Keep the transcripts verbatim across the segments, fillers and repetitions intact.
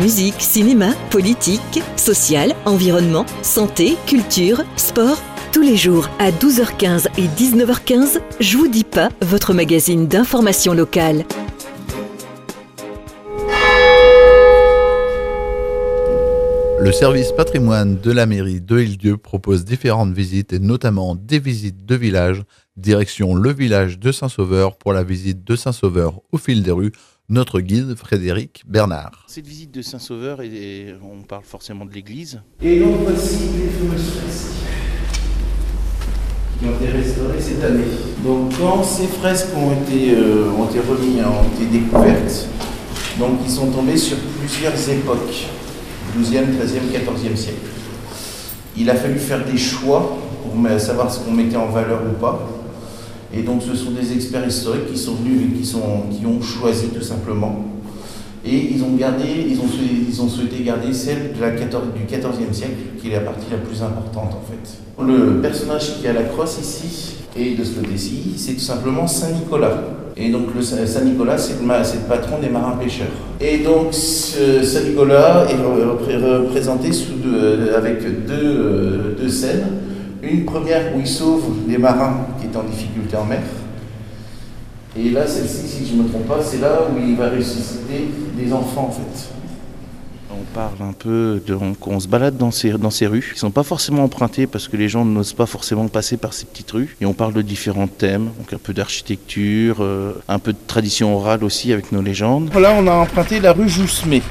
Musique, cinéma, politique, social, environnement, santé, culture, sport. Tous les jours à douze heures quinze et dix-neuf heures quinze, Je vous dis pas, votre magazine d'information locale. Le service patrimoine de la mairie de Île-Dieu propose différentes visites et notamment des visites de village. Direction le village de Saint-Sauveur pour la visite de Saint-Sauveur au fil des rues. Notre guide Frédéric Bernard. Cette visite de Saint-Sauveur, et on parle forcément de l'église. Et donc voici les fameuses fresques qui ont été restaurées cette année. Donc quand ces fresques ont été, euh, ont été remises, ont été découvertes, donc ils sont tombés sur plusieurs époques. douzième, treizième, quatorzième siècle. Il a fallu faire des choix pour savoir ce qu'on mettait en valeur ou pas. Et donc ce sont des experts historiques qui sont venus, qui, sont, qui ont choisi tout simplement. Et ils ont, gardé, ils ont, souhaité, ils ont souhaité garder celle de la quatorzième, du quatorzième siècle, qui est la partie la plus importante en fait. Le personnage qui a la crosse ici, et de ce côté-ci, c'est tout simplement Saint Nicolas. Et donc le Saint Nicolas, c'est le, c'est le patron des marins-pêcheurs. Et donc ce Saint Nicolas est représenté sous deux, avec deux, deux scènes. Une première où il sauve les marins qui étaient en difficulté en mer. Et là, celle-ci, si je ne me trompe pas, c'est là où il va ressusciter des enfants en fait. On parle un peu, de, on, on se balade dans ces, dans ces rues qui ne sont pas forcément empruntées parce que les gens n'osent pas forcément passer par ces petites rues. Et on parle de différents thèmes, donc un peu d'architecture, euh, un peu de tradition orale aussi avec nos légendes. Là, on a emprunté la rue Joussemet.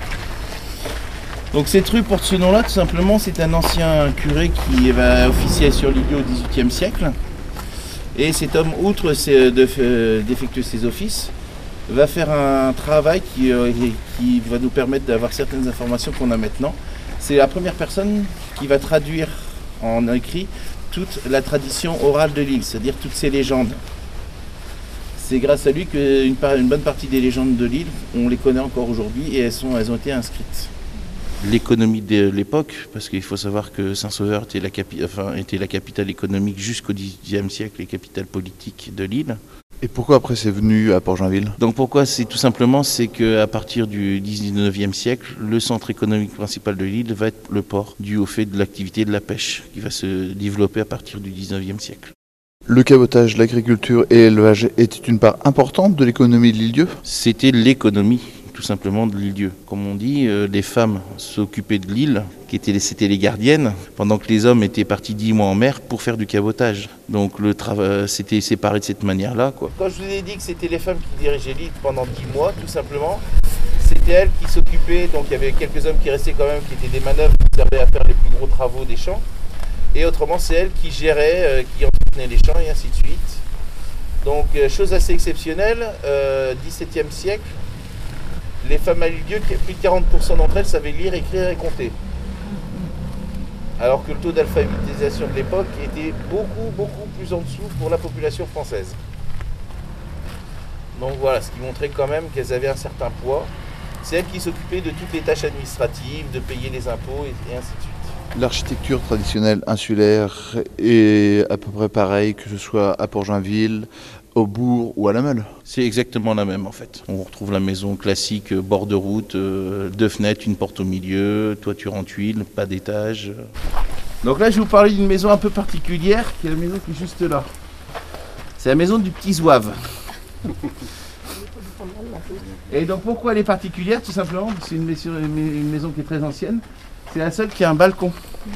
Donc cette rue porte ce nom-là, tout simplement, c'est un ancien curé qui va officier sur l'Île-Dieu au dix-huitième siècle. Et cet homme, outre d'effectuer ses offices, va faire un travail qui, euh, qui va nous permettre d'avoir certaines informations qu'on a maintenant. C'est la première personne qui va traduire en écrit toute la tradition orale de l'île, c'est-à-dire toutes ces légendes. C'est grâce à lui qu'une une bonne partie des légendes de l'île, on les connaît encore aujourd'hui et elles, sont, elles ont été inscrites. L'économie de l'époque, parce qu'il faut savoir que Saint-Sauveur était la, capi- enfin, était la capitale économique jusqu'au dix-huitième siècle et capitale politique de l'île. Et pourquoi après c'est venu à Port-Joinville ? Donc pourquoi c'est tout simplement, c'est qu'à partir du dix-neuvième siècle, le centre économique principal de l'île va être le port, dû au fait de l'activité de la pêche, qui va se développer à partir du dix-neuvième siècle. Le cabotage, l'agriculture et l'élevage était une part importante de l'économie de l'Île-Dieu ? C'était l'économie, tout simplement, de l'Île-Dieu. Comme on dit, euh, les femmes s'occupaient de l'île, qui étaient, c'était les gardiennes, pendant que les hommes étaient partis dix mois en mer pour faire du cabotage. Donc le travail, c'était séparé de cette manière-là, quoi. Quand je vous ai dit que c'était les femmes qui dirigeaient l'île pendant dix mois, tout simplement, c'était elles qui s'occupaient, donc il y avait quelques hommes qui restaient quand même, qui étaient des manœuvres qui servaient à faire les plus gros travaux des champs. Et autrement, c'est elles qui géraient, euh, qui entretenaient les champs et ainsi de suite. Donc, euh, chose assez exceptionnelle, euh, dix-septième siècle, les femmes à l'Île-Dieu, plus de quarante pour cent d'entre elles savaient lire, écrire et compter. Alors que le taux d'alphabétisation de l'époque était beaucoup, beaucoup plus en dessous pour la population française. Donc voilà, ce qui montrait quand même qu'elles avaient un certain poids. C'est elles qui s'occupaient de toutes les tâches administratives, de payer les impôts et, et ainsi de suite. L'architecture traditionnelle insulaire est à peu près pareille, que ce soit à Port-Joinville, au bourg ou à la Meule. C'est exactement la même en fait. On retrouve la maison classique, bord de route, euh, deux fenêtres, une porte au milieu, toiture en tuiles, pas d'étage. Donc là je vais vous parler d'une maison un peu particulière, qui est la maison qui est juste là. C'est la maison du Petit Zouave. Et donc pourquoi elle est particulière? Tout simplement, c'est une maison, une maison qui est très ancienne. C'est la seule qui a un balcon.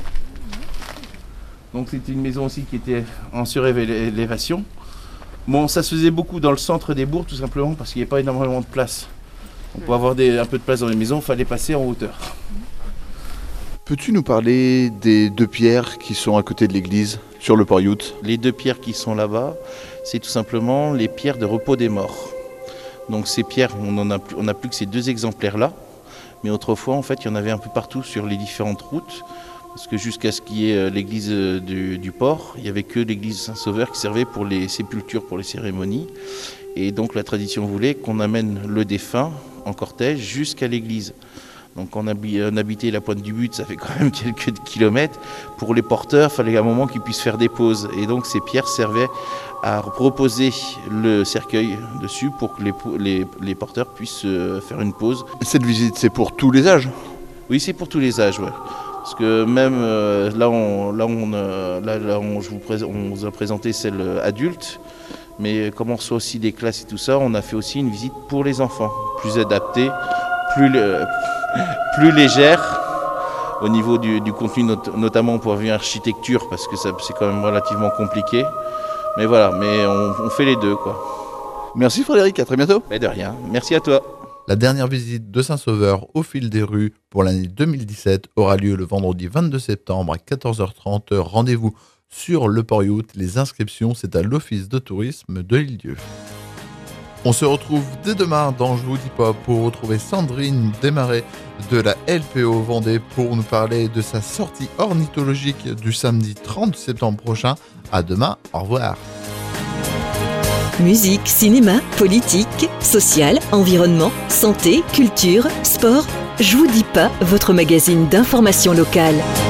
Donc c'était une maison aussi qui était en surélévation. Bon, ça se faisait beaucoup dans le centre des bourgs, tout simplement parce qu'il n'y avait pas énormément de place. Pour avoir des, un peu de place dans les maisons, il fallait passer en hauteur. Peux-tu nous parler des deux pierres qui sont à côté de l'église, sur le port Yout? Les deux pierres qui sont là-bas, c'est tout simplement les pierres de repos des morts. Donc ces pierres, on n'en a plus, on n'a plus que ces deux exemplaires-là. Mais autrefois, en fait, il y en avait un peu partout sur les différentes routes. Parce que jusqu'à ce qu'il y ait l'église du, du port, il n'y avait que l'église Saint-Sauveur qui servait pour les sépultures, pour les cérémonies. Et donc la tradition voulait qu'on amène le défunt en cortège jusqu'à l'église. Donc on, habi- on habitait la Pointe du But, ça fait quand même quelques kilomètres. Pour les porteurs, il fallait à un moment qu'ils puissent faire des pauses. Et donc ces pierres servaient à reposer le cercueil dessus pour que les, les, les porteurs puissent faire une pause. Cette visite, c'est pour tous les âges? Oui, c'est pour tous les âges, ouais. Parce que même euh, là, on, là, on, euh, là, là on, je vous pré- on vous a présenté celle adulte, mais comme on reçoit aussi des classes et tout ça, on a fait aussi une visite pour les enfants, plus adaptée, plus, euh, plus légère au niveau du, du contenu, not- notamment pour vue architecture, parce que ça, c'est quand même relativement compliqué. Mais voilà, mais on, on fait les deux, quoi. Merci Frédéric, à très bientôt. Mais de rien, merci à toi. La dernière visite de Saint-Sauveur au fil des rues pour l'année deux mille dix-sept aura lieu le vendredi vingt-deux septembre à quatorze heures trente. Rendez-vous sur le Port-Youth. Les inscriptions, c'est à l'Office de tourisme de l'Île-Dieu. On se retrouve dès demain dans Je vous dis pas pour retrouver Sandrine Desmarais de la L P O Vendée pour nous parler de sa sortie ornithologique du samedi trente septembre prochain. À demain, au revoir. Musique, cinéma, politique, social, environnement, santé, culture, sport. Je vous dis pas, votre magazine d'information locale.